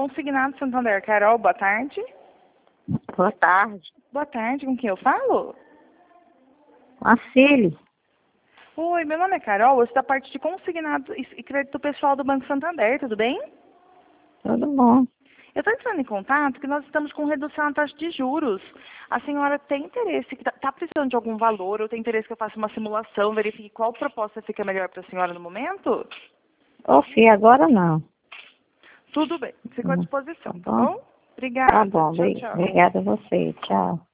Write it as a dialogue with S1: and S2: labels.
S1: Consignado Santander. Carol, boa tarde.
S2: Boa tarde.
S1: Boa tarde, com quem eu falo?
S2: A Cília.
S1: Oi, meu nome é Carol, eu sou da parte de consignado e crédito pessoal do Banco Santander, tudo bem?
S2: Tudo bom.
S1: Eu estou entrando em contato que nós estamos com redução na taxa de juros. A senhora tem interesse, está precisando de algum valor, ou tem interesse que eu faça uma simulação, verifique qual proposta fica melhor para a senhora no momento?
S2: Ô, filha, agora não.
S1: Tudo bem, fico à
S2: Tá
S1: disposição, tá
S2: bom?
S1: bom? Obrigada.
S2: Tá bom,
S1: Tchau, tchau.
S2: obrigada a você. Tchau.